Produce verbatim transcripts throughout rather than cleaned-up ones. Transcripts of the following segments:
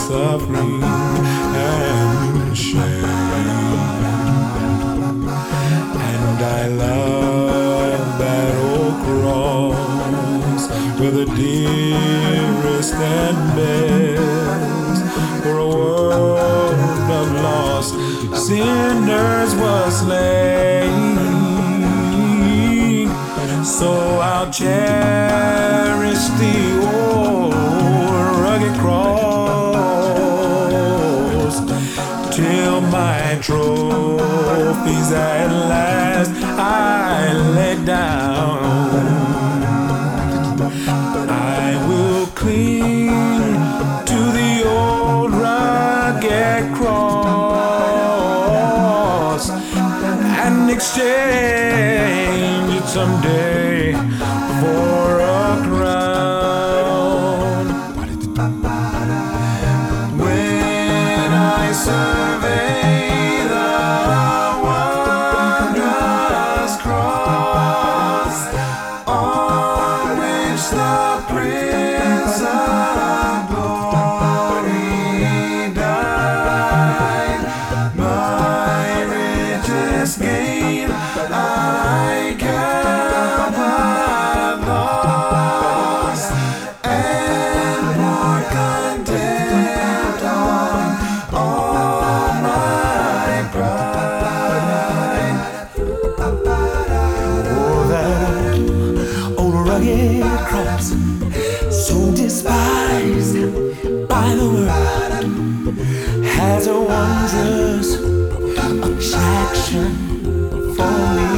suffering and shame. And I love that old cross where the dearest and best for a world of lost sinners was slain. So I'll cherish the old rugged cross till my trophies at last I lay down. I will cling to the old rugged cross and exchange it someday for a crown. When I survey the wondrous cross on which the Prince of Glory died, my richest gain I count my loss, and more content on all my pride. Oh, that old rugged cross, so despised by the world, has a wondrous attraction for me.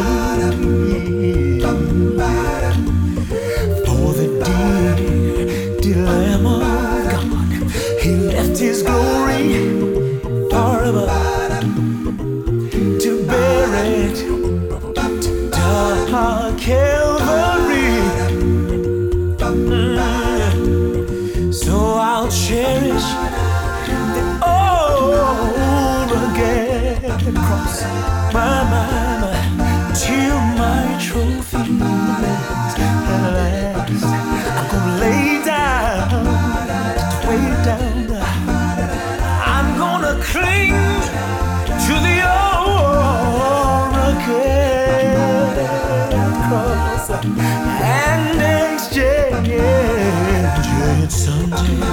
For the dear, dear Lamb of God, He left His glory far above to bear it to dark Calvary. Mm. So I'll cherish the old rugged cross, my, my, my, till my trophies at last I'm gonna lay down, way down. I'm gonna cling to the old rugged cross and exchange it someday